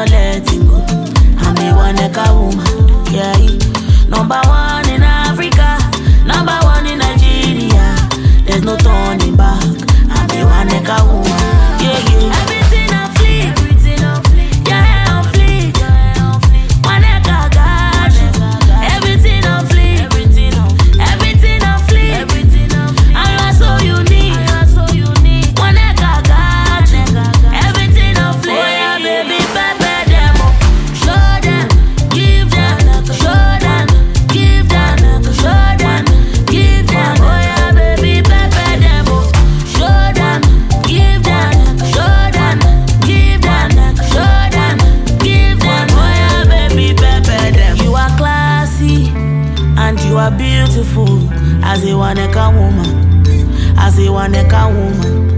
letting go. I'm a one-necker woman, yeah. Number one in Africa, number one in Nigeria. There's no turning back. I'm a one-necker woman, yeah, yeah. Everything I fleet, yeah, I'm fleet. One-necker God, everything I fleet, everything I fleet. And you are so unique. One-necker God, everything I fleet. Oh yeah, baby, pepper them up. Show them, give them, show them, give them, show them, give them. Oh yeah, baby, pepper them up. Show them, give them, show them, give them, show them, give them. Oh yeah, baby, pepper them. You are classy and you are beautiful as a one-necker woman, as a one-necker woman.